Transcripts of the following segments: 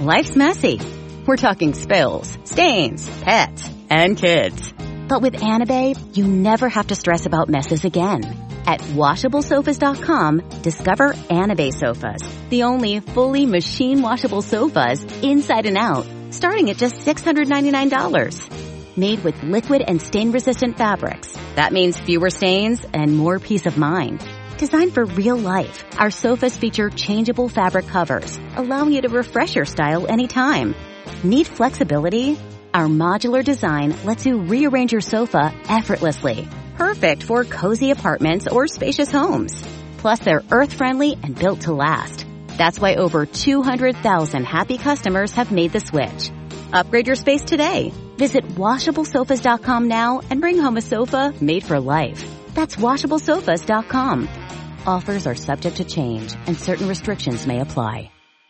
Life's messy. We're talking spills, stains, pets, and kids. But with Anabe, you never have to stress about messes again. At WashableSofas.com, discover Anabe sofas, the only fully machine-washable sofas inside and out, starting at just $699. Made with liquid and stain-resistant fabrics. That means fewer stains and more peace of mind. Designed for real life, our sofas feature changeable fabric covers, allowing you to refresh your style anytime. Need flexibility? Our modular design lets you rearrange your sofa effortlessly. Perfect for cozy apartments or spacious homes. Plus, they're earth-friendly and built to last. That's why over 200,000 happy customers have made the switch. Upgrade your space today. Visit WashableSofas.com now and bring home a sofa made for life. That's WashableSofas.com. Offers are subject to change, and certain restrictions may apply.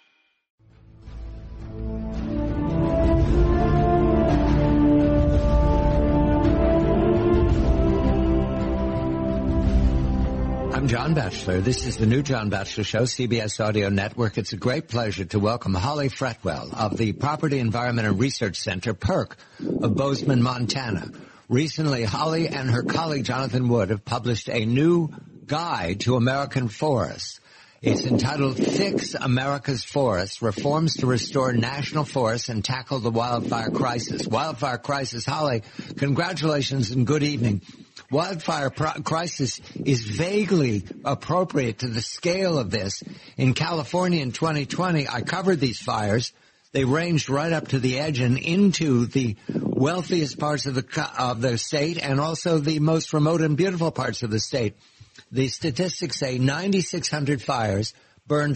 I'm John Batchelor. This is the new John Batchelor Show, CBS Audio Network. It's a great pleasure to welcome Holly Fretwell of the Property Environment and Research Center, PERC, of Bozeman, Montana. Recently, Holly and her colleague Jonathan Wood have published a new guide to American forests. It's entitled Fix America's Forests, Reforms to Restore National Forests and Tackle the Wildfire Crisis. Wildfire crisis. Holly, congratulations and good evening. Wildfire crisis is vaguely appropriate to the scale of this. In California in 2020, I covered these fires. They ranged right up to the edge and into the wealthiest parts of the state and also the most remote and beautiful parts of the state. The statistics say 9,600 fires burned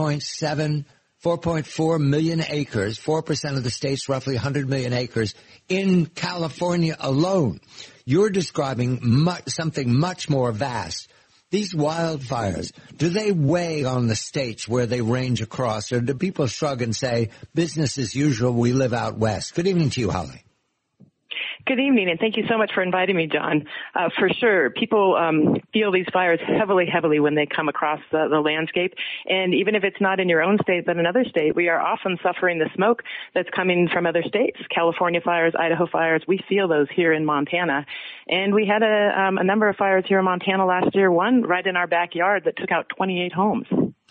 4.4 million acres, 4% of the state's roughly 100 million acres in California alone. You're describing something much more vast. These wildfires, do they weigh on the states where they range across, or do people shrug and say, business as usual, we live out west? Good evening to you, Holly. Good evening, and thank you so much for inviting me, John. For sure, people feel these fires heavily when they come across the landscape. And even if it's not in your own state, but another state, we are often suffering the smoke that's coming from other states. California fires, Idaho fires, we feel those here in Montana. And we had a number of fires here in Montana last year, one right in our backyard that took out 28 homes.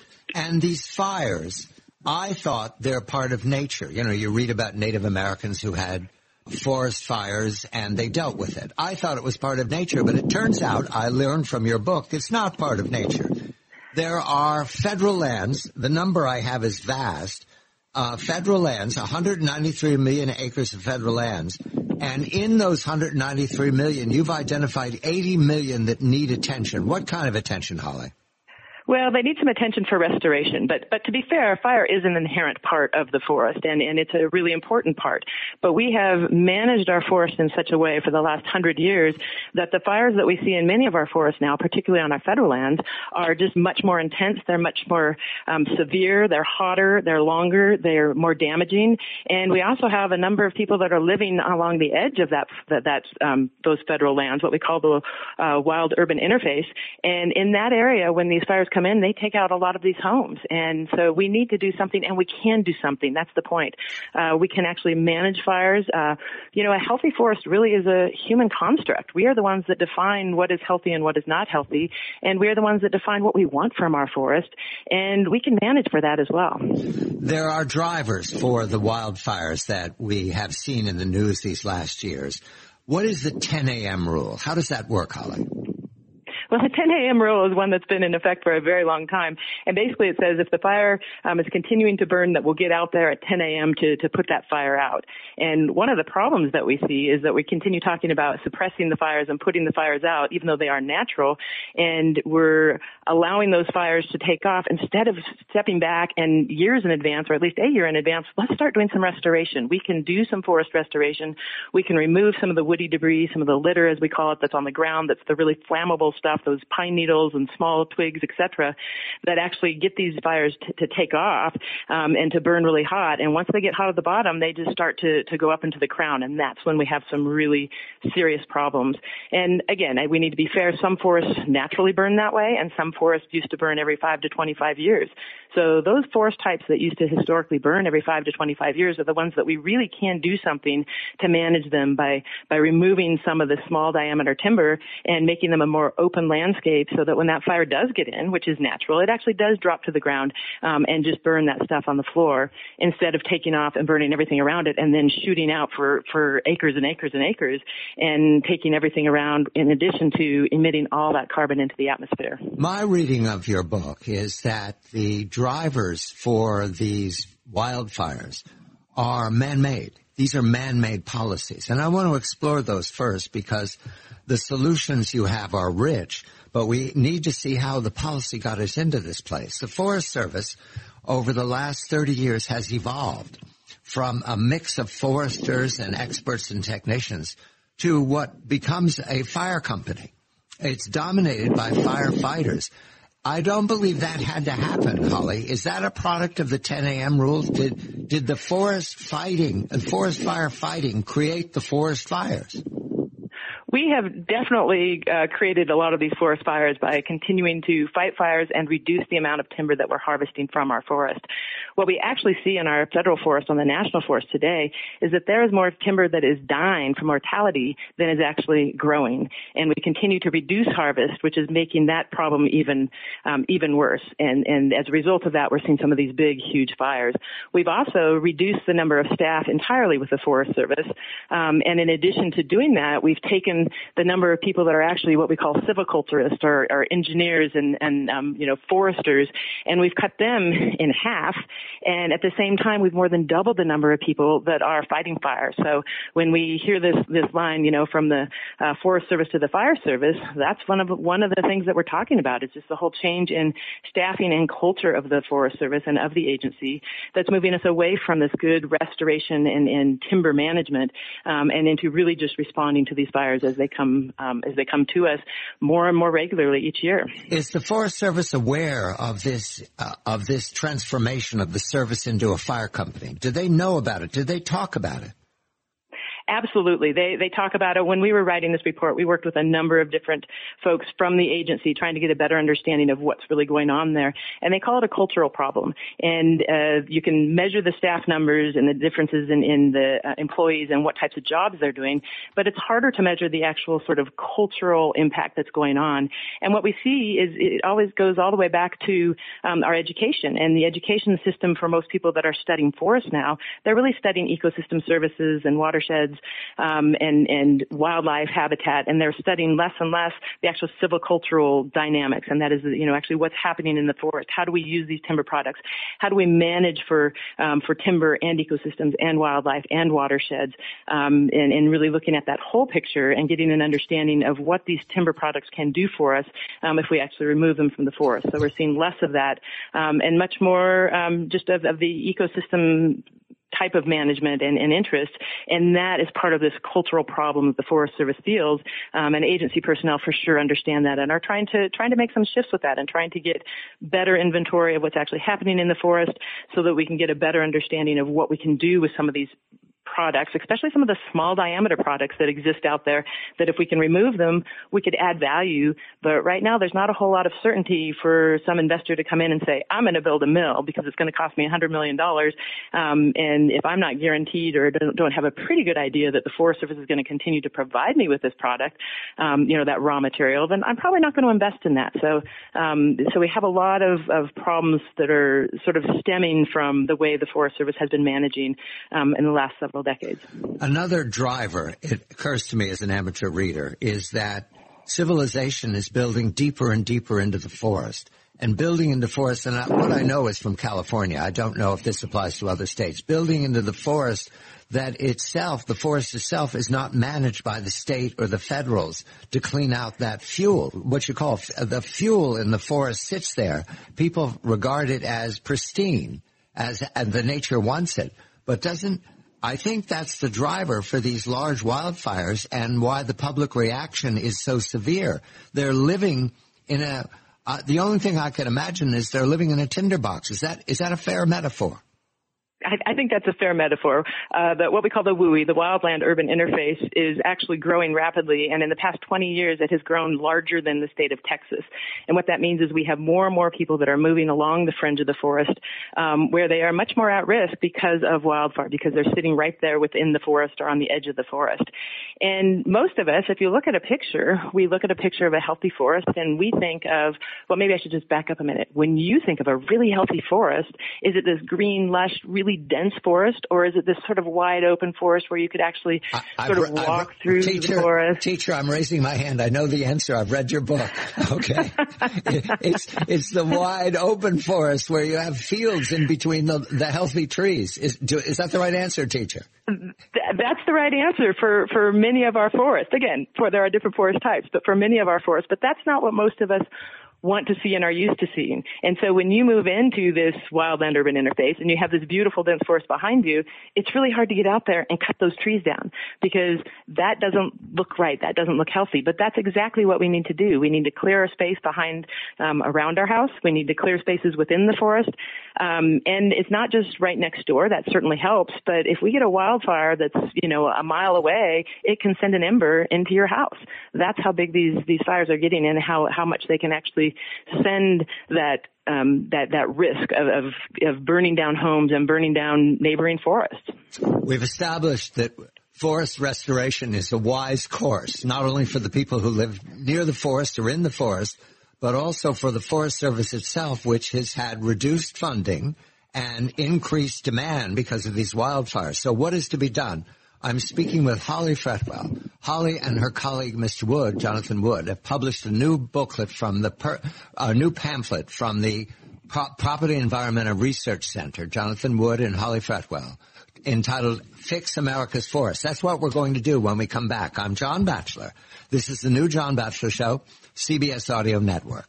And these fires, I thought they're part of nature. You know, you read about Native Americans who had forest fires and they dealt with it. I thought it was part of nature, but it turns out, I learned from your book, it's not part of nature. There are federal lands, the number I have is vast, federal lands, 193 million acres of federal lands, and in those 193 million, you've identified 80 million that need attention. What kind of attention, Holly? Well, they need some attention for restoration, but to be fair, fire is an inherent part of the forest, and it's a really important part. But we have managed our forest in such a way for the last 100 years that the fires that we see in many of our forests now, particularly on our federal lands, are just much more intense. They're much more severe. They're hotter. They're longer. They're more damaging. And we also have a number of people that are living along the edge of those federal lands, what we call the wild urban interface. And in that area, when these fires come in, they take out a lot of these homes. And so we need to do something, and we can do something. That's the point. We can actually manage fires. A healthy forest really is a human construct. We are the ones that define what is healthy and what is not healthy, and we are the ones that define what we want from our forest, and we can manage for that as well. There are drivers for the wildfires that we have seen in the news these last years. What is the 10 a.m. rule? How does that work, Holly? Well, the 10 a.m. rule is one that's been in effect for a very long time. And basically it says if the fire is continuing to burn, that we'll get out there at 10 a.m. to put that fire out. And one of the problems that we see is that we continue talking about suppressing the fires and putting the fires out, even though they are natural. And we're allowing those fires to take off instead of stepping back and years in advance, or at least a year in advance. Let's start doing some restoration. We can do some forest restoration. We can remove some of the woody debris, some of the litter, as we call it, that's on the ground, that's the really flammable stuff those pine needles and small twigs, etc., that actually get these fires to take off and to burn really hot. And once they get hot at the bottom, they just start to go up into the crown, and that's when we have some really serious problems. And again, we need to be fair. Some forests naturally burn that way, and some forests used to burn every 5 to 25 years. So those forest types that used to historically burn every 5 to 25 years are the ones that we really can do something to manage them by removing some of the small diameter timber and making them a more open landscape, so that when that fire does get in, which is natural, it actually does drop to the ground and just burn that stuff on the floor, instead of taking off and burning everything around it and then shooting out for acres and acres and acres and taking everything around, in addition to emitting all that carbon into the atmosphere. My reading of your book is that the drivers for these wildfires are man-made. These are man-made policies. And I want to explore those first, because the solutions you have are rich, but we need to see how the policy got us into this place. The Forest Service over the last 30 years has evolved from a mix of foresters and experts and technicians to what becomes a fire company. It's dominated by firefighters. I don't believe that had to happen, Holly. Is that a product of the 10 a.m. rules? Did the forest fire fighting create the forest fires? We have definitely created a lot of these forest fires by continuing to fight fires and reduce the amount of timber that we're harvesting from our forest. What we actually see in our federal forest, on the national forest today, is that there is more timber that is dying from mortality than is actually growing. And we continue to reduce harvest, which is making that problem even worse. And as a result of that, we're seeing some of these big, huge fires. We've also reduced the number of staff entirely with the Forest Service. And in addition to doing that, we've taken the number of people that are actually what we call silviculturists or engineers and foresters, and we've cut them in half. And at the same time, we've more than doubled the number of people that are fighting fire. So when we hear this line, from the Forest Service to the Fire Service, that's one of the things that we're talking about. It's just the whole change in staffing and culture of the Forest Service and of the agency that's moving us away from this good restoration and timber management and into really just responding to these fires as they come to us more and more regularly each year. Is the Forest Service aware of this transformation of the service into a fire company? Do they know about it? Do they talk about it? Absolutely. They talk about it. When we were writing this report, we worked with a number of different folks from the agency trying to get a better understanding of what's really going on there. And they call it a cultural problem. And you can measure the staff numbers and the differences in the employees and what types of jobs they're doing, but it's harder to measure the actual sort of cultural impact that's going on. And what we see is it always goes all the way back to our education. And the education system for most people that are studying forests now, they're really studying ecosystem services and watersheds and wildlife habitat, and they're studying less and less the actual silvicultural dynamics, and that is, actually what's happening in the forest. How do we use these timber products? How do we manage for timber and ecosystems and wildlife and watersheds, and really looking at that whole picture and getting an understanding of what these timber products can do for us if we actually remove them from the forest. So we're seeing less of that and much more just of the ecosystem type of management and interest, and that is part of this cultural problem that the Forest Service feels, and agency personnel for sure understand that and are trying to make some shifts with that and trying to get better inventory of what's actually happening in the forest so that we can get a better understanding of what we can do with some of these products, especially some of the small diameter products that exist out there, that if we can remove them, we could add value. But right now, there's not a whole lot of certainty for some investor to come in and say, I'm going to build a mill because it's going to cost me $100 million. And if I'm not guaranteed or don't have a pretty good idea that the Forest Service is going to continue to provide me with this product, that raw material, then I'm probably not going to invest in that. So we have a lot of problems that are sort of stemming from the way the Forest Service has been managing in the last several decades. Another driver, it occurs to me as an amateur reader, is that civilization is building deeper and deeper into the forest. And building into forest, and what I know is from California, I don't know if this applies to other states, building into the forest that itself, the forest itself, is not managed by the state or the federals to clean out that fuel. What you call the fuel in the forest sits there. People regard it as pristine, as the nature wants it. But doesn't I think that's the driver for these large wildfires and why the public reaction is so severe. They're living in the only thing I can imagine is they're living in a tinderbox. Is that a fair metaphor? I think that's a fair metaphor. What we call the WUI, the Wildland-Urban Interface, is actually growing rapidly, and in the past 20 years, it has grown larger than the state of Texas. And what that means is we have more and more people that are moving along the fringe of the forest, where they are much more at risk because of wildfire, because they're sitting right there within the forest or on the edge of the forest. And most of us, if you look at a picture, we look at a picture of a healthy forest, and we think of, well, maybe I should just back up a minute. When you think of a really healthy forest, is it this green, lush, really dense forest, or is it this sort of wide open forest where you could actually walk through the forest? Teacher, I'm raising my hand. I know the answer. I've read your book. Okay. It's the wide open forest where you have fields in between the healthy trees. Is that the right answer, teacher? That's the right answer for many of our forests. Again, there are different forest types, but for many of our forests, but that's not what most of us want to see and are used to seeing. And so when you move into this wildland-urban interface and you have this beautiful dense forest behind you, it's really hard to get out there and cut those trees down because that doesn't look right. That doesn't look healthy. But that's exactly what we need to do. We need to clear a space behind, around our house. We need to clear spaces within the forest. And it's not just right next door. That certainly helps. But if we get a wildfire that's, a mile away, it can send an ember into your house. That's how big these fires are getting and how much they can actually send that risk of burning down homes and burning down neighboring forests. We've established that forest restoration is a wise course, not only for the people who live near the forest or in the forest, but also for the Forest Service itself, which has had reduced funding and increased demand because of these wildfires. So what is to be done? I'm speaking with Holly Fretwell. Holly and her colleague, Mr. Wood, Jonathan Wood, have published a new booklet from a new pamphlet from the Property Environment and Research Center, Jonathan Wood and Holly Fretwell, entitled Fix America's Forests. That's what we're going to do when we come back. I'm John Batchelor. This is the new John Batchelor Show, CBS Audio Network.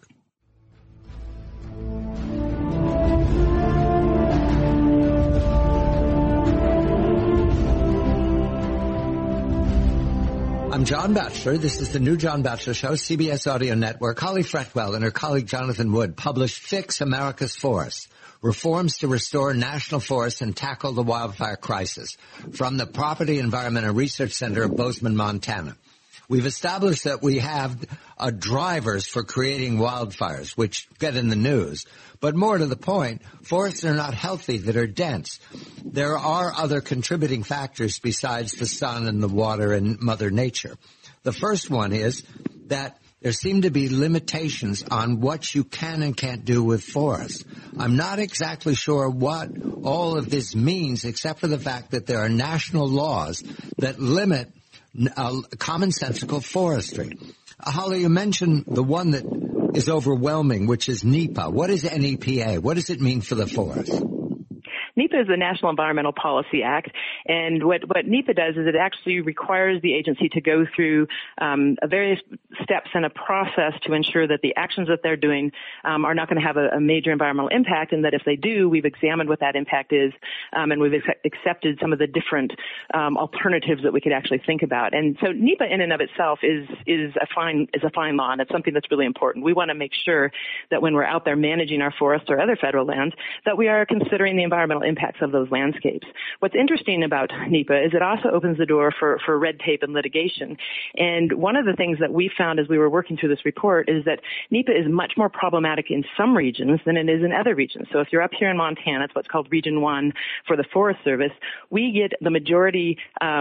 I'm John Batchelor. This is the new John Batchelor Show, CBS Audio Network. Holly Fretwell and her colleague Jonathan Wood published Fix America's Forests, Reforms to Restore National Forests and Tackle the Wildfire Crisis, from the Property Environment and Research Center of Bozeman, Montana. We've established that we have drivers for creating wildfires, which get in the news. But more to the point, forests are not healthy that are dense. There are other contributing factors besides the sun and the water and Mother Nature. The first one is that there seem to be limitations on what you can and can't do with forests. I'm not exactly sure what all of this means, except for the fact that there are national laws that limit commonsensical forestry. Holly, you mentioned the one that is overwhelming, which is NEPA. What is NEPA? What does it mean for the forest? NEPA is the National Environmental Policy Act, and what NEPA does is it actually requires the agency to go through various steps and a process to ensure that the actions that they're doing are not going to have a major environmental impact, and that if they do, we've examined what that impact is, and we've accepted some of the different alternatives that we could actually think about. And so NEPA in and of itself is a fine law, and it's something that's really important. We want to make sure that when we're out there managing our forests or other federal lands, that we are considering the environmental impacts of those landscapes. What's interesting about NEPA is it also opens the door for red tape and litigation. And one of the things that we found as we were working through this report is that NEPA is much more problematic in some regions than it is in other regions. So if you're up here in Montana, it's what's called Region 1 for the Forest Service. We get the majority,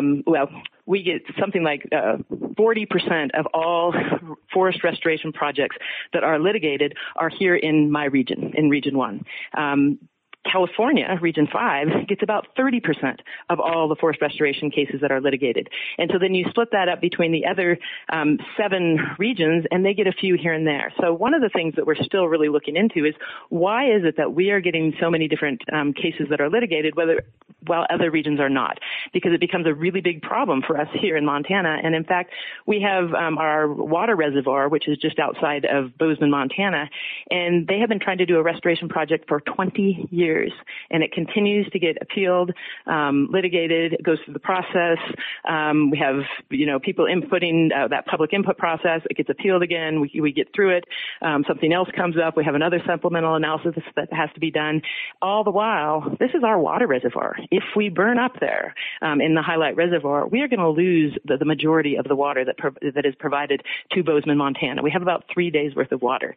we get something like 40% of all forest restoration projects that are litigated are here in my region, in Region 1. California, Region 5, gets about 30% of all the forest restoration cases that are litigated. And so then you split that up between the other 7 regions, and they get a few here and there. So one of the things that we're still really looking into is why is it that we are getting so many different cases that are litigated while other regions are not? because it becomes a really big problem for us here in Montana. And in fact, we have our water reservoir, which is just outside of Bozeman, Montana, and they have been trying to do a restoration project for 20 years, and it continues to get appealed, litigated. It goes through the process. We have, people inputting that public input process. It gets appealed again. We get through it. Something else comes up. We have another supplemental analysis that has to be done. All the while, this is our water reservoir. If we burn up there in the Highlight Reservoir, we are going to lose the majority of the water that is provided to Bozeman, Montana. We have about 3 days worth of water.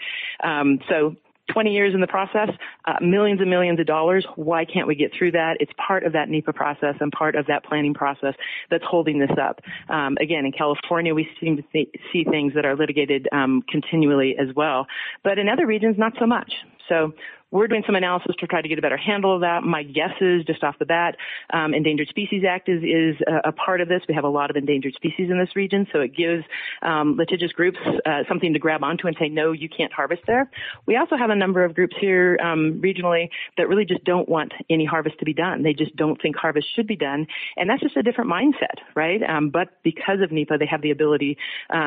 So 20 years in the process, millions and millions of dollars. Why can't we get through that? It's part of that NEPA process and part of that planning process that's holding this up. Again, in California, we seem to see things that are litigated continually as well. But in other regions, not so much. So we're doing some analysis to try to get a better handle of that. My guess is, just off the bat, Endangered Species Act is a part of this. We have a lot of endangered species in this region, so it gives litigious groups something to grab onto and say, no, you can't harvest there. We also have a number of groups here regionally that really just don't want any harvest to be done. They just don't think harvest should be done, and that's just a different mindset, right? But because of NEPA, they have the ability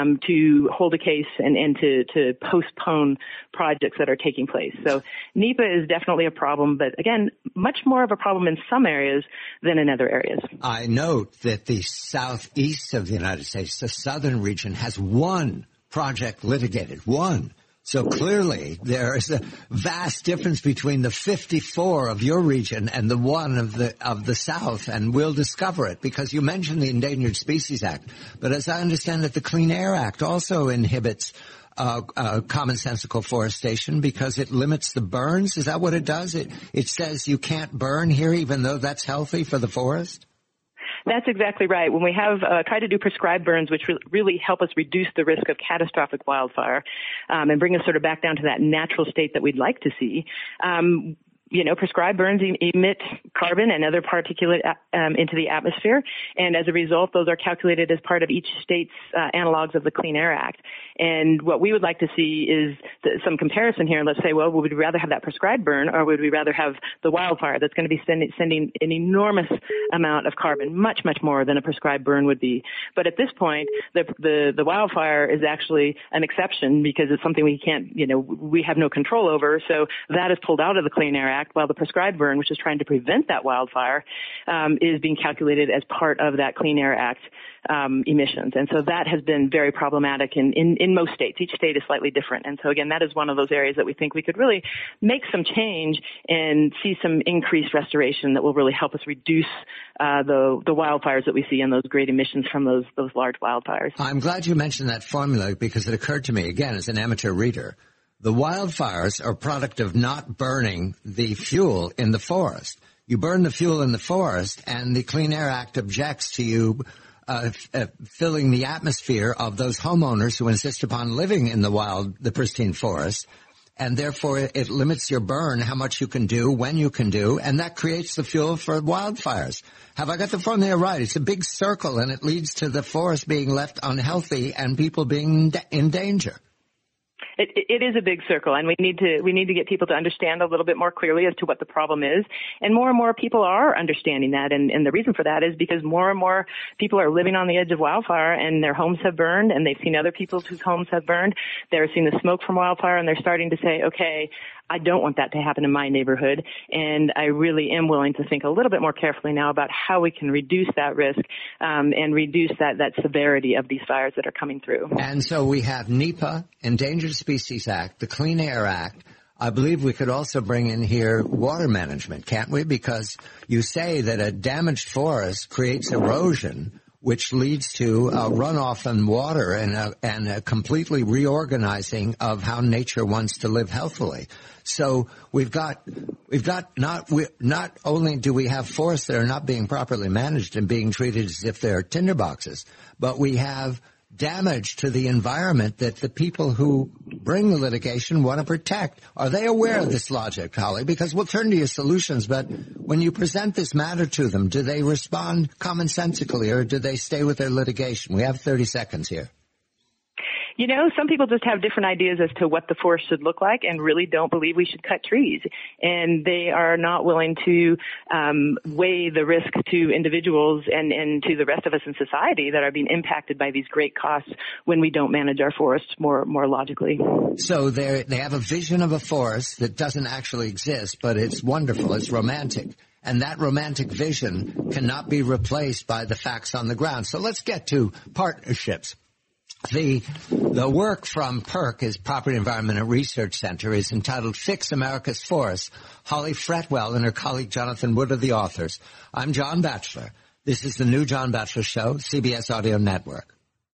to hold a case and to postpone projects that are taking place. So NEPA is definitely a problem, but again, much more of a problem in some areas than in other areas. I note that the southeast of the United States, the southern region, has one project litigated, one. So clearly there is a vast difference between the 54 of your region and the one of the south, and we'll discover it because you mentioned the Endangered Species Act. But as I understand it, the Clean Air Act also inhibits commonsensical forestation because it limits the burns. Is that what it does? It says you can't burn here even though that's healthy for the forest? That's exactly right. When we have try to do prescribed burns, which really help us reduce the risk of catastrophic wildfire and bring us sort of back down to that natural state that we'd like to see, prescribed burns emit carbon and other particulate into the atmosphere, and as a result, those are calculated as part of each state's analogs of the Clean Air Act. And what we would like to see is some comparison here. Let's say, well, would we rather have that prescribed burn, or would we rather have the wildfire that's going to be sending an enormous amount of carbon, much, much more than a prescribed burn would be. But at this point, the wildfire is actually an exception because it's something we can't, we have no control over. So that is pulled out of the Clean Air Act, while the prescribed burn, which is trying to prevent that wildfire, is being calculated as part of that Clean Air Act emissions. And so that has been very problematic in most states. Each state is slightly different. And so again, that is one of those areas that we think we could really make some change and see some increased restoration that will really help us reduce the wildfires that we see and those great emissions from those large wildfires. I'm glad you mentioned that formula because it occurred to me, again, as an amateur reader. The wildfires are a product of not burning the fuel in the forest. You burn the fuel in the forest, and the Clean Air Act objects to you filling the atmosphere of those homeowners who insist upon living in the pristine forest, and therefore it limits your burn, how much you can do, when you can do, and that creates the fuel for wildfires. Have I got the formula right? It's a big circle, and it leads to the forest being left unhealthy and people being in danger. It is a big circle, and we need to get people to understand a little bit more clearly as to what the problem is. And more people are understanding that. And the reason for that is because more and more people are living on the edge of wildfire, and their homes have burned, and they've seen other people's whose homes have burned. They're seeing the smoke from wildfire, and they're starting to say, okay, I don't want that to happen in my neighborhood. And I really am willing to think a little bit more carefully now about how we can reduce that risk and reduce that severity of these fires that are coming through. And so we have NEPA, Endangered Species Act, the Clean Air Act. I believe we could also bring in here water management, can't we? Because you say that a damaged forest creates erosion, which leads to runoff and water and a completely reorganizing of how nature wants to live healthily. So we've got not only do we have forests that are not being properly managed and being treated as if they're tinderboxes, but we have damage to the environment that the people who bring the litigation want to protect. Are they aware of this logic, Holly? Because we'll turn to your solutions, but when you present this matter to them, do they respond commonsensically or do they stay with their litigation? We have 30 seconds here. Some people just have different ideas as to what the forest should look like and really don't believe we should cut trees. And they are not willing to weigh the risk to individuals and to the rest of us in society that are being impacted by these great costs when we don't manage our forests more logically. So they have a vision of a forest that doesn't actually exist, but it's wonderful. It's romantic. And that romantic vision cannot be replaced by the facts on the ground. So let's get to partnerships. The work from PERC, is Property Environment and Research Center, is entitled Fix America's Forests. Holly Fretwell and her colleague Jonathan Wood are the authors. I'm John Batchelor. This is the New John Batchelor Show, CBS Audio Network.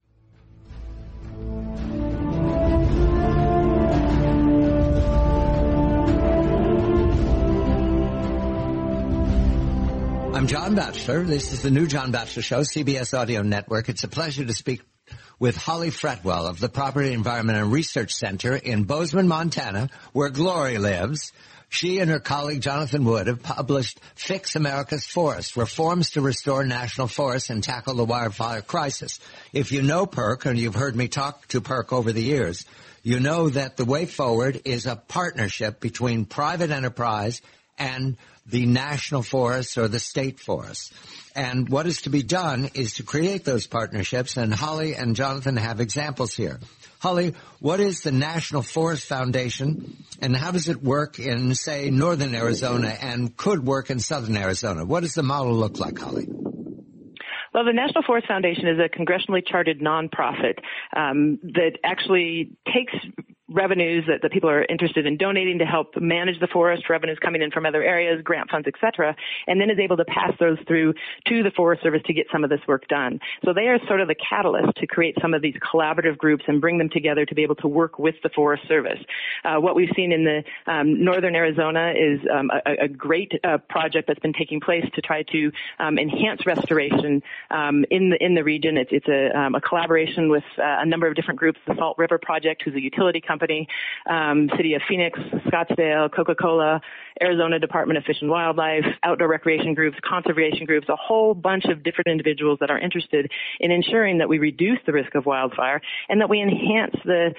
I'm John Batchelor. This is the New John Batchelor Show, CBS Audio Network. It's a pleasure to speak with Holly Fretwell of the Property Environment and Research Center in Bozeman, Montana, where Glory lives. She and her colleague Jonathan Wood have published Fix America's Forests, Reforms to Restore National Forests and Tackle the Wildfire Crisis. If you know PERC, and you've heard me talk to PERC over the years, you know that the way forward is a partnership between private enterprise and the national forests or the state forests. And what is to be done is to create those partnerships, and Holly and Jonathan have examples here. Holly, what is the National Forest Foundation, and how does it work in, say, northern Arizona and could work in southern Arizona? What does the model look like, Holly? Well, the National Forest Foundation is a congressionally chartered nonprofit that actually takes revenues that people are interested in donating to help manage the forest, revenues coming in from other areas, grant funds, et cetera, and then is able to pass those through to the Forest Service to get some of this work done. So they are sort of the catalyst to create some of these collaborative groups and bring them together to be able to work with the Forest Service. What we've seen in the northern Arizona is a great project that's been taking place to try to enhance restoration in the region. It's a collaboration with a number of different groups, the Salt River Project, who's a utility company, City of Phoenix, Scottsdale, Coca-Cola, Arizona Department of Fish and Wildlife, outdoor recreation groups, conservation groups, a whole bunch of different individuals that are interested in ensuring that we reduce the risk of wildfire and that we enhance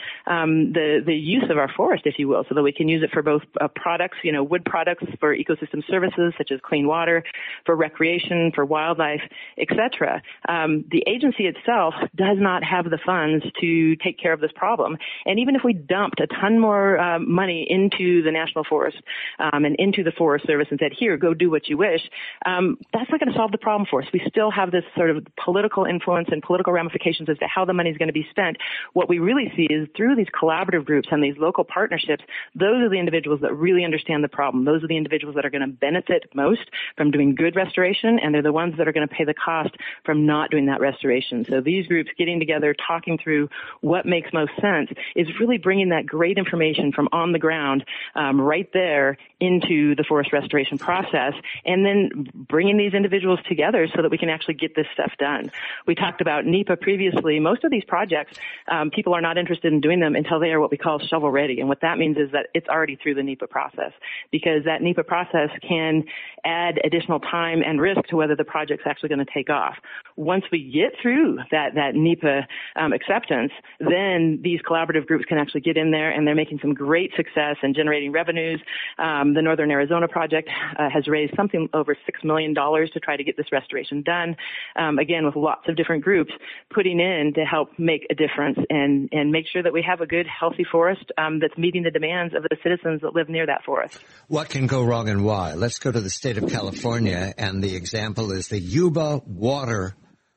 the use of our forest, if you will, so that we can use it for both products, wood products for ecosystem services such as clean water, for recreation, for wildlife, etc. The agency itself does not have the funds to take care of this problem. And even if we dumped a ton more money into the National Forest and into the Forest Service and said, here, go do what you wish, that's not going to solve the problem for us. We still have this sort of political influence and political ramifications as to how the money is going to be spent. What we really see is through these collaborative groups and these local partnerships, those are the individuals that really understand the problem. Those are the individuals that are going to benefit most from doing good restoration, and they're the ones that are going to pay the cost from not doing that restoration. So these groups getting together, talking through what makes most sense is really bringing that great information from on the ground right there into the forest restoration process, and then bringing these individuals together so that we can actually get this stuff done. We talked about NEPA previously. Most of these projects, people are not interested in doing them until they are what we call shovel ready, and what that means is that it's already through the NEPA process, because that NEPA process can add additional time and risk to whether the project's actually going to take off. Once we get through that NEPA acceptance, then these collaborative groups can actually get in there, and they're making some great success in generating revenues. The Northern Arizona Project has raised something over $6 million to try to get this restoration done, again, with lots of different groups putting in to help make a difference and make sure that we have a good, healthy forest that's meeting the demands of the citizens that live near that forest. What can go wrong and why? Let's go to the state of California, and the example is the Yuba Water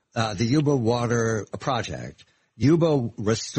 Project. Yuba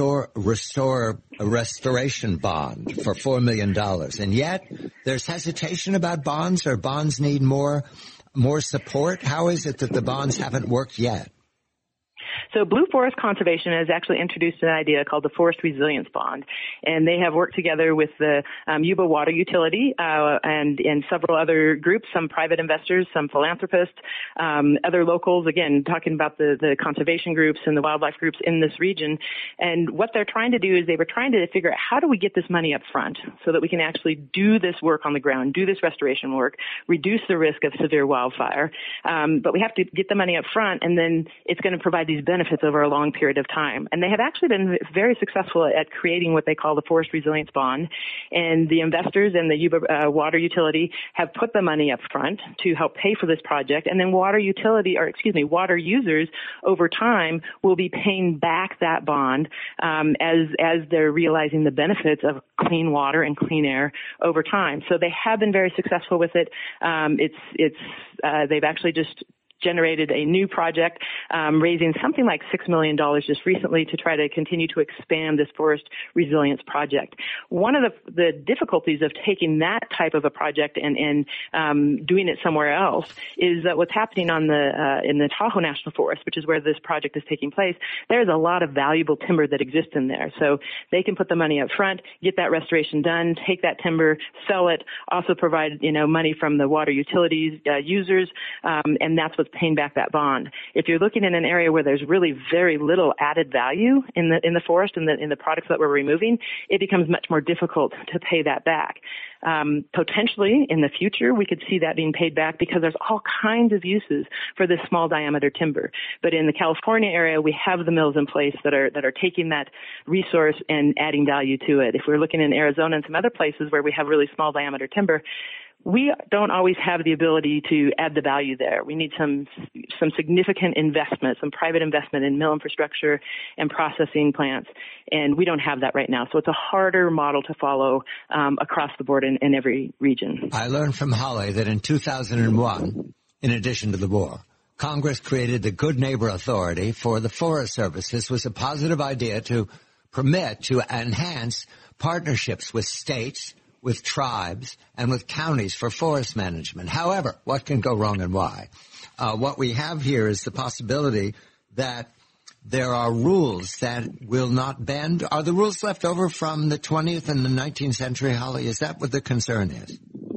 Restoration Bond for $4 million. And yet there's hesitation about bonds, or bonds need more support. How is it that the bonds haven't worked yet? So Blue Forest Conservation has actually introduced an idea called the Forest Resilience Bond, and they have worked together with the Yuba Water Utility and several other groups, some private investors, some philanthropists, other locals, again, talking about the conservation groups and the wildlife groups in this region. And what they're trying to do is they were trying to figure out how do we get this money up front so that we can actually do this work on the ground, do this restoration work, reduce the risk of severe wildfire. But we have to get the money up front, and then it's going to provide these benefits benefits over a long period of time. And they have actually been very successful at creating what they call the Forest Resilience Bond. And the investors and the Yuba water utility have put the money up front to help pay for this project. And then water users over time will be paying back that bond as they're realizing the benefits of clean water and clean air over time. So they have been very successful with it. They've actually just generated a new project, raising something like $6 million just recently to try to continue to expand this forest resilience project. One of the difficulties of taking that type of a project and doing it somewhere else is that what's happening in the Tahoe National Forest, which is where this project is taking place, there's a lot of valuable timber that exists in there. So they can put the money up front, get that restoration done, take that timber, sell it, also provide, money from the water utilities users, and that's what's paying back that bond. If you're looking in an area where there's really very little added value in the forest and in the products that we're removing, it becomes much more difficult to pay that back. Potentially in the future, we could see that being paid back because there's all kinds of uses for this small diameter timber. But in the California area, we have the mills in place that are taking that resource and adding value to it. If we're looking in Arizona and some other places where we have really small diameter timber, we don't always have the ability to add the value there. We need some significant investment, some private investment in mill infrastructure and processing plants, and we don't have that right now. So it's a harder model to follow across the board in every region. I learned from Holly that in 2001, in addition to the war, Congress created the Good Neighbor Authority for the Forest Service. This was a positive idea to enhance partnerships with states, with tribes, and with counties for forest management. However, what can go wrong and why? What we have here is the possibility that there are rules that will not bend. Are the rules left over from the 20th and the 19th century, Holly? Is that what the concern is?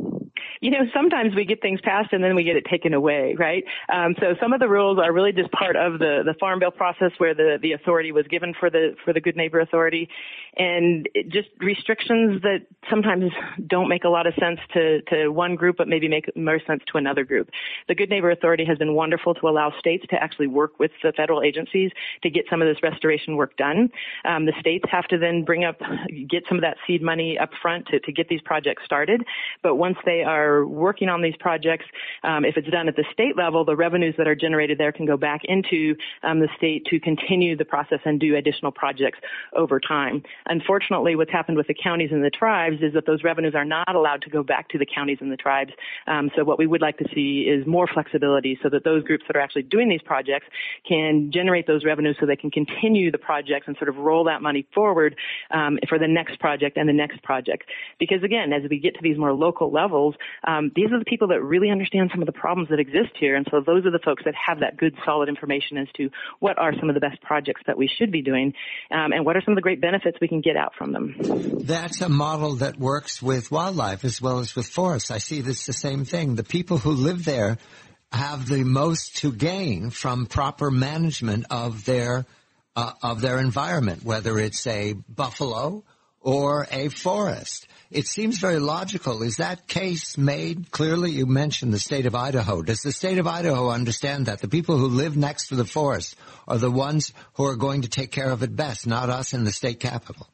Sometimes we get things passed and then we get it taken away, right? So some of the rules are really just part of the Farm Bill process where the authority was given for the Good Neighbor Authority, and just restrictions that sometimes don't make a lot of sense to one group but maybe make more sense to another group. The Good Neighbor Authority has been wonderful to allow states to actually work with the federal agencies to get some of this restoration work done. The states have to then get some of that seed money up front to get these projects started, but once they are working on these projects, if it's done at the state level, the revenues that are generated there can go back into the state to continue the process and do additional projects over time. Unfortunately, what's happened with the counties and the tribes is that those revenues are not allowed to go back to the counties and the tribes. So what we would like to see is more flexibility so that those groups that are actually doing these projects can generate those revenues so they can continue the projects and sort of roll that money forward for the next project and the next project. Because again, as we get to these more local levels, these are the people that really understand some of the problems that exist here. And so those are the folks that have that good, solid information as to what are some of the best projects that we should be doing and what are some of the great benefits we can get out from them. That's a model that works with wildlife as well as with forests. I see this the same thing. The people who live there have the most to gain from proper management of their environment, whether it's a buffalo or a forest. It seems very logical. Is that case made clearly? You mentioned the state of Idaho. Does the state of Idaho understand that the people who live next to the forest are the ones who are going to take care of it best, not us in the state capital?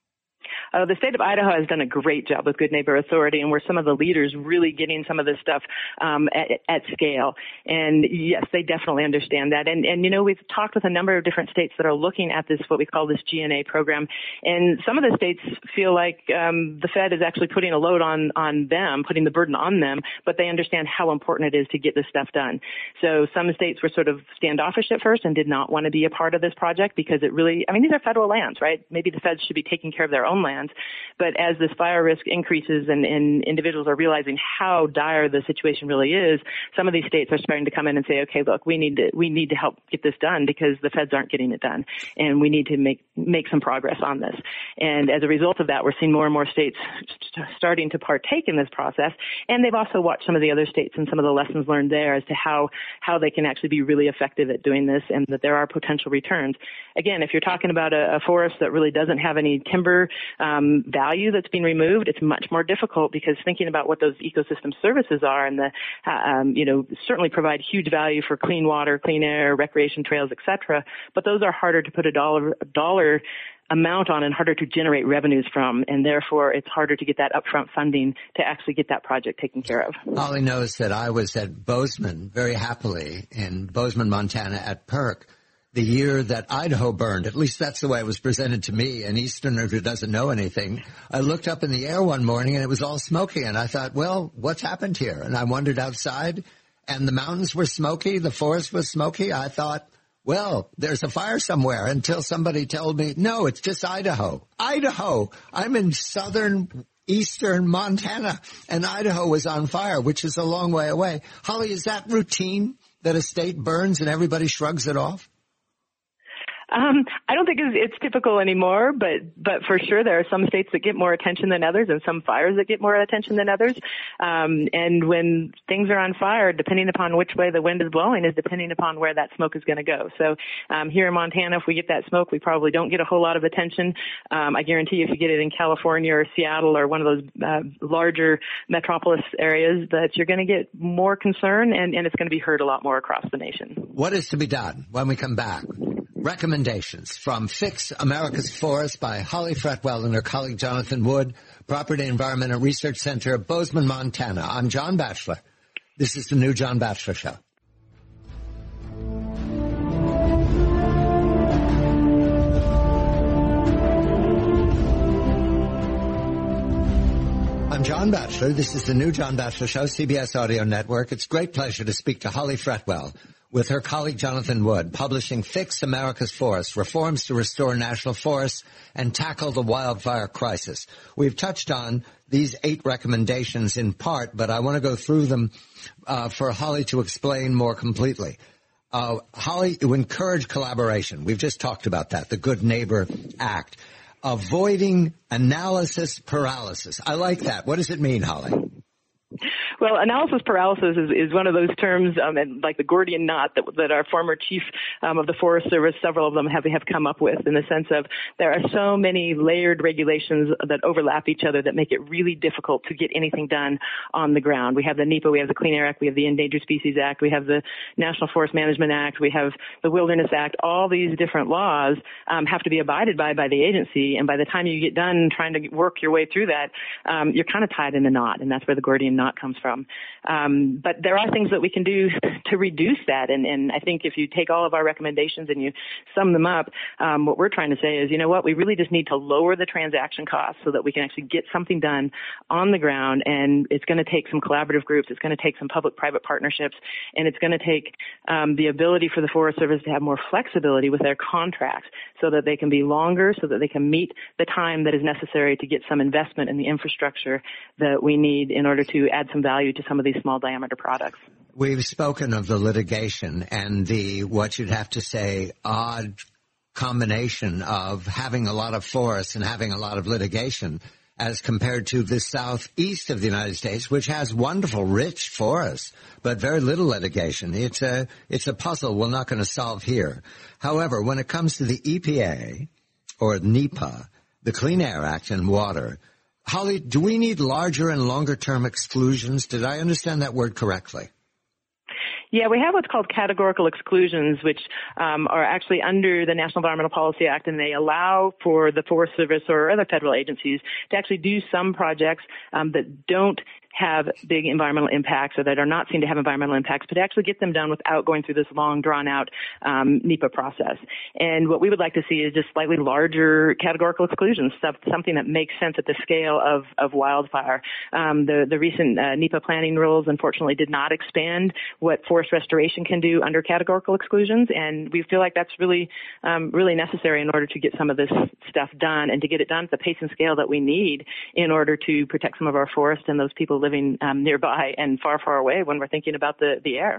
The state of Idaho has done a great job with Good Neighbor Authority, and we're some of the leaders really getting some of this stuff at scale. And yes, they definitely understand that. And we've talked with a number of different states that are looking at this, what we call this GNA program. And some of the states feel like the Fed is actually putting a load on them, putting the burden on them, but they understand how important it is to get this stuff done. So some states were sort of standoffish at first and did not want to be a part of this project because it really, these are federal lands, right? Maybe the feds should be taking care of their own lands. But as this fire risk increases and individuals are realizing how dire the situation really is, some of these states are starting to come in and say, okay, look, we need to help get this done because the feds aren't getting it done. And we need to make some progress on this. And as a result of that, we're seeing more and more states starting to partake in this process. And they've also watched some of the other states and some of the lessons learned there as to how they can actually be really effective at doing this and that there are potential returns. Again, if you're talking about a forest that really doesn't have any timber value that's being removed, it's much more difficult because thinking about what those ecosystem services are and certainly provide huge value for clean water, clean air, recreation trails, etc. But those are harder to put a dollar amount on and harder to generate revenues from, and therefore it's harder to get that upfront funding to actually get that project taken care of. Holly knows that I was at Bozeman very happily in Bozeman, Montana at PERC the year that Idaho burned. At least that's the way it was presented to me, an Easterner who doesn't know anything. I looked up in the air one morning and it was all smoky, and I thought, well, what's happened here? And I wandered outside and the mountains were smoky, the forest was smoky. I thought, well, there's a fire somewhere, until somebody told me, no, it's just Idaho. Idaho! I'm in eastern Montana, and Idaho was on fire, which is a long way away. Holly, is that routine that a state burns and everybody shrugs it off? I don't think it's typical anymore, but for sure there are some states that get more attention than others and some fires that get more attention than others. And when things are on fire, depending upon which way the wind is blowing is depending upon where that smoke is going to go. So here in Montana, if we get that smoke, we probably don't get a whole lot of attention. I guarantee you if you get it in California or Seattle or one of those larger metropolis areas, that you're going to get more concern and it's going to be heard a lot more across the nation. What is to be done when we come back? Recommendations from Fix America's Forest by Holly Fretwell and her colleague Jonathan Wood, Property Environmental Research Center of Bozeman, Montana. I'm John Batchelor. This is the new John Batchelor Show. I'm John Batchelor. This is the new John Batchelor Show, CBS Audio Network. It's a great pleasure to speak to Holly Fretwell with her colleague Jonathan Wood, publishing Fix America's Forests, Reforms to Restore National Forests and Tackle the Wildfire Crisis. We've touched on these 8 recommendations in part, but I want to go through them for Holly to explain more completely. Holly, you encourage collaboration. We've just talked about that, the Good Neighbor Act. Avoiding analysis paralysis. I like that. What does it mean, Holly? Well, analysis paralysis is one of those terms, and like the Gordian knot that our former chief of the Forest Service, several of them have come up with, in the sense of there are so many layered regulations that overlap each other that make it really difficult to get anything done on the ground. We have the NEPA, we have the Clean Air Act, we have the Endangered Species Act, we have the National Forest Management Act, we have the Wilderness Act. All these different laws have to be abided by the agency, and by the time you get done trying to work your way through that, you're kind of tied in a knot, and that's where the Gordian knot comes from. But there are things that we can do to reduce that. And I think if you take all of our recommendations and you sum them up, what we're trying to say is, you know what, we really just need to lower the transaction costs so that we can actually get something done on the ground. And it's going to take some collaborative groups. It's going to take some public-private partnerships. And it's going to take the ability for the Forest Service to have more flexibility with their contracts so that they can be longer, so that they can meet the time that is necessary to get some investment in the infrastructure that we need in order to add some value to some of these small diameter products. We've spoken of the litigation and the, what you'd have to say, odd combination of having a lot of forests and having a lot of litigation as compared to the southeast of the United States, which has wonderful, rich forests, but very little litigation. It's a puzzle we're not going to solve here. However, when it comes to the EPA or NEPA, the Clean Air Act and water, Holly, do we need larger and longer-term exclusions? Did I understand that word correctly? Yeah, we have what's called categorical exclusions, which are actually under the National Environmental Policy Act, and they allow for the Forest Service or other federal agencies to actually do some projects that don't have big environmental impacts or that are not seen to have environmental impacts, but actually get them done without going through this long, drawn-out NEPA process. And what we would like to see is just slightly larger categorical exclusions, something that makes sense at the scale of wildfire. The recent NEPA planning rules, unfortunately, did not expand what forest restoration can do under categorical exclusions, and we feel like that's really necessary in order to get some of this stuff done and to get it done at the pace and scale that we need in order to protect some of our forests and those people living nearby and far, far away when we're thinking about the air.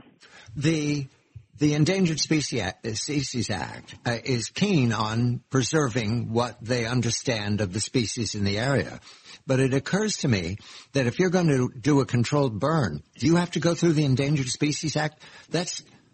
The Endangered Species Act is keen on preserving what they understand of the species in the area. But it occurs to me that if you're going to do a controlled burn, do you have to go through the Endangered Species Act? That's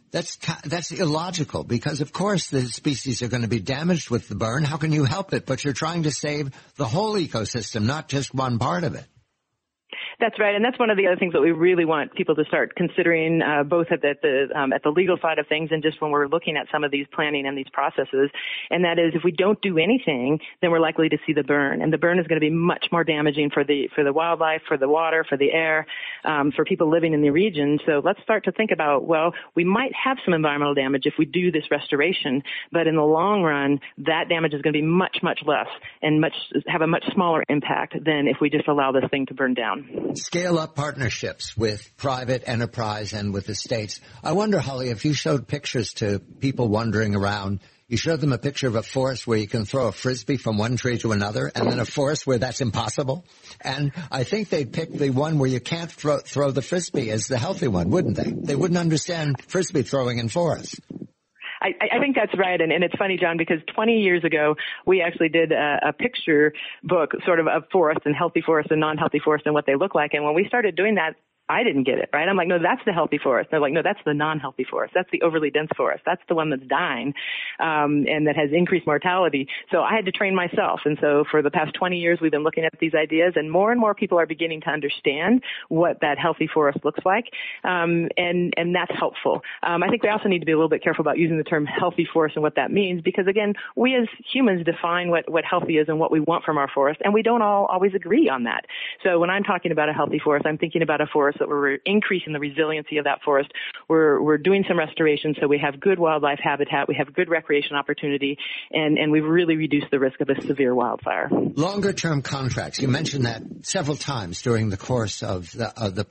That's illogical because, of course, the species are going to be damaged with the burn. How can you help it? But you're trying to save the whole ecosystem, not just one part of it. That's right, and that's one of the other things that we really want people to start considering, both at the legal side of things and just when we're looking at some of these planning and these processes. And that is, if we don't do anything, then we're likely to see the burn, and the burn is going to be much more damaging for the wildlife, for the water, for the air, for people living in the region. So let's start to think about, well, we might have some environmental damage if we do this restoration, but in the long run, that damage is going to be much, much less and have a much smaller impact than if we just allow this thing to burn down. Scale up partnerships with private enterprise and with the states. I wonder, Holly, if you showed pictures to people wandering around, you showed them a picture of a forest where you can throw a frisbee from one tree to another, and then a forest where that's impossible. And I think they'd pick the one where you can't throw the frisbee as the healthy one, wouldn't they? They wouldn't understand frisbee throwing in forests. I think that's right. And it's funny, John, because 20 years ago, we actually did a picture book sort of forest and healthy forest and non-healthy forest and what they look like. And when we started doing that, I didn't get it, right? I'm like, no, that's the healthy forest. They're like, no, that's the non-healthy forest. That's the overly dense forest. That's the one that's dying, and that has increased mortality. So I had to train myself. And so for the past 20 years, we've been looking at these ideas, and more people are beginning to understand what that healthy forest looks like. And that's helpful. I think we also need to be a little bit careful about using the term healthy forest and what that means, because again, we as humans define what healthy is and what we want from our forest, and we don't all always agree on that. So when I'm talking about a healthy forest, I'm thinking about a forest that we're increasing the resiliency of that forest. We're doing some restoration so we have good wildlife habitat, we have good recreation opportunity, and we've really reduced the risk of a severe wildfire. Longer term contracts. You mentioned that several times during the course of the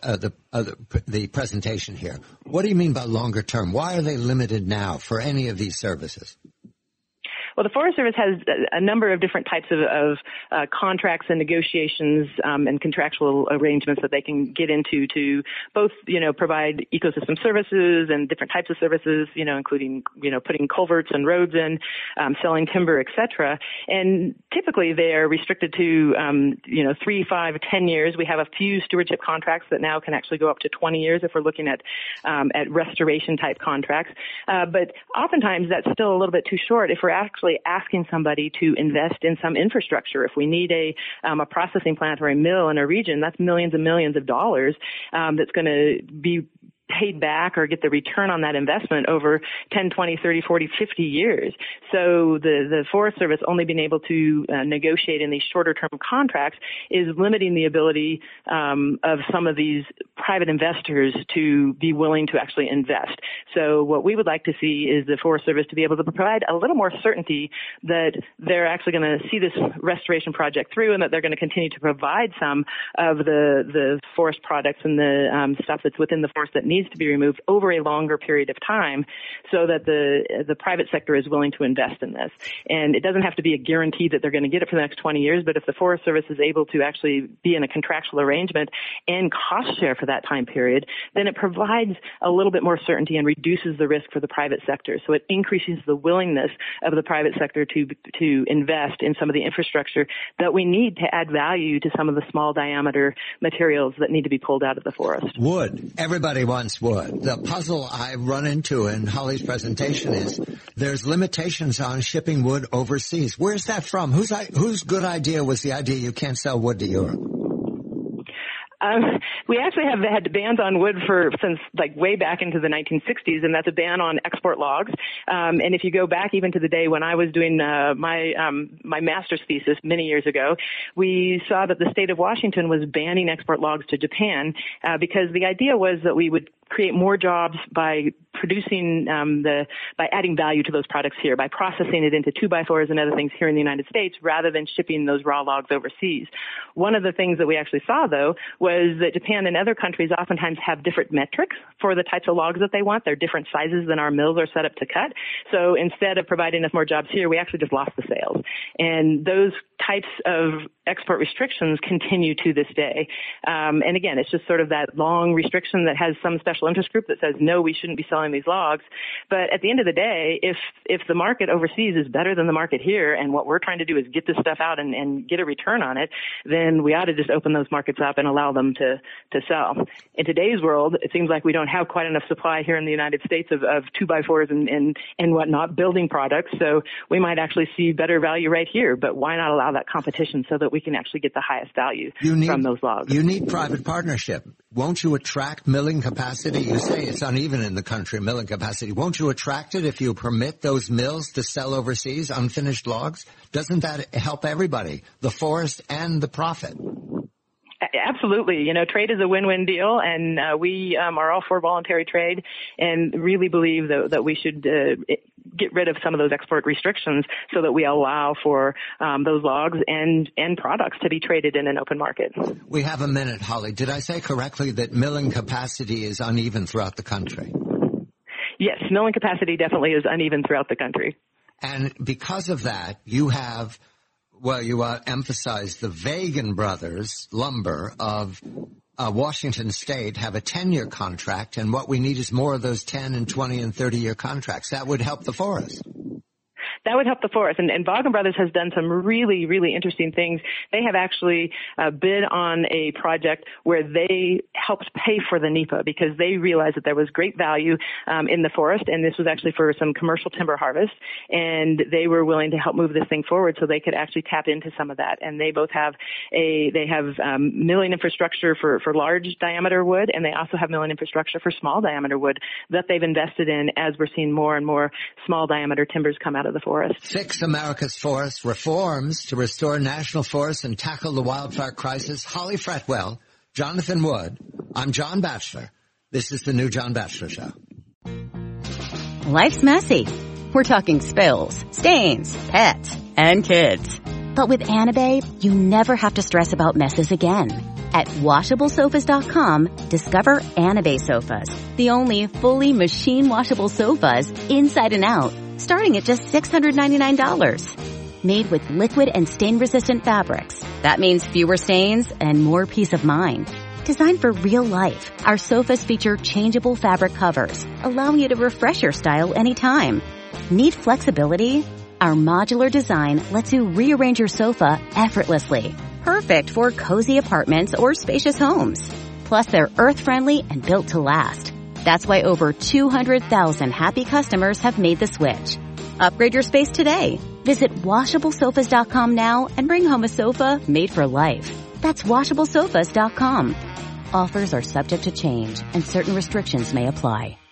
presentation here. What do you mean by longer term? Why are they limited now for any of these services? Well, the Forest Service has a number of different types of contracts and negotiations and contractual arrangements that they can get into to both, provide ecosystem services and different types of services, including, putting culverts and roads in, selling timber, et cetera. And typically they are restricted to, 3, 5, 10 years. We have a few stewardship contracts that now can actually go up to 20 years if we're looking at restoration type contracts. But oftentimes that's still a little bit too short if we're actually asking somebody to invest in some infrastructure. If we need a processing plant or a mill in a region, that's millions and millions of dollars that's going to be paid back or get the return on that investment over 10, 20, 30, 40, 50 years. So the Forest Service only being able to negotiate in these shorter term contracts is limiting the ability of some of these private investors to be willing to actually invest. So what we would like to see is the Forest Service to be able to provide a little more certainty that they're actually going to see this restoration project through and that they're going to continue to provide some of the forest products and the stuff that's within the forest that needs to be removed over a longer period of time so that the private sector is willing to invest in this. And it doesn't have to be a guarantee that they're going to get it for the next 20 years, but if the Forest Service is able to actually be in a contractual arrangement and cost share for that time period, then it provides a little bit more certainty and reduces the risk for the private sector. So it increases the willingness of the private sector to invest in some of the infrastructure that we need to add value to some of the small diameter materials that need to be pulled out of the forest. Wood. Everybody wants wood. The puzzle I run into in Holly's presentation is there's limitations on shipping wood overseas. Where's that from? Whose good idea was the idea you can't sell wood to Europe? We actually have had bans on wood since way back into the 1960s, and that's a ban on export logs. And if you go back even to the day when I was doing my master's thesis many years ago, we saw that the state of Washington was banning export logs to Japan because the idea was that we would create more jobs by producing by adding value to those products here, by processing it into 2x4s and other things here in the United States rather than shipping those raw logs overseas. One of the things that we actually saw, though, was that Japan and other countries oftentimes have different metrics for the types of logs that they want. They're different sizes than our mills are set up to cut. So instead of providing us more jobs here, we actually just lost the sales. And those types of export restrictions continue to this day. And again, it's just sort of that long restriction that has some special interest group that says, no, we shouldn't be selling selling these logs. But at the end of the day, if the market overseas is better than the market here, and what we're trying to do is get this stuff out and get a return on it, then we ought to just open those markets up and allow them to sell. In today's world, it seems like we don't have quite enough supply here in the United States of 2x4s and whatnot, building products. So we might actually see better value right here. But why not allow that competition so that we can actually get the highest value from those logs? You need private partnership. Won't you attract milling capacity? You say it's uneven in the country, milling capacity. Won't you attract it if you permit those mills to sell overseas unfinished logs? Doesn't that help everybody, the forest and the profit? Absolutely. You know, trade is a win-win deal, and we are all for voluntary trade and really believe that we should get rid of some of those export restrictions so that we allow for those logs and products to be traded in an open market. We have a minute, Holly. Did I say correctly that milling capacity is uneven throughout the country? Yes, milling capacity definitely is uneven throughout the country. And because of that, you have... Well, you emphasize the Vagan brothers, lumber of Washington State, have a 10-year contract, and what we need is more of those 10 and 20 and 30-year contracts. That would help the forest. That would help the forest. And Vaughan Brothers has done some really, really interesting things. They have actually bid on a project where they helped pay for the NEPA because they realized that there was great value in the forest, and this was actually for some commercial timber harvest, and they were willing to help move this thing forward so they could actually tap into some of that. And they both have milling infrastructure for large diameter wood, and they also have milling infrastructure for small diameter wood that they've invested in as we're seeing more and more small diameter timbers come out of the forest. Fix America's forests, reforms to restore national forests and tackle the wildfire crisis. Holly Fretwell, Jonathan Wood. I'm John Batchelor. This is the new John Batchelor Show. Life's messy. We're talking spills, stains, pets, and kids. But with Anabe, you never have to stress about messes again. At WashableSofas.com, discover Anabe sofas, the only fully machine-washable sofas inside and out, starting at just $699. Made with liquid and stain-resistant fabrics. That means fewer stains and more peace of mind. Designed for real life, our sofas feature changeable fabric covers, allowing you to refresh your style anytime. Need flexibility? Our modular design lets you rearrange your sofa effortlessly. Perfect for cozy apartments or spacious homes. Plus, they're earth-friendly and built to last. That's why over 200,000 happy customers have made the switch. Upgrade your space today. Visit WashableSofas.com now and bring home a sofa made for life. That's WashableSofas.com. Offers are subject to change and certain restrictions may apply.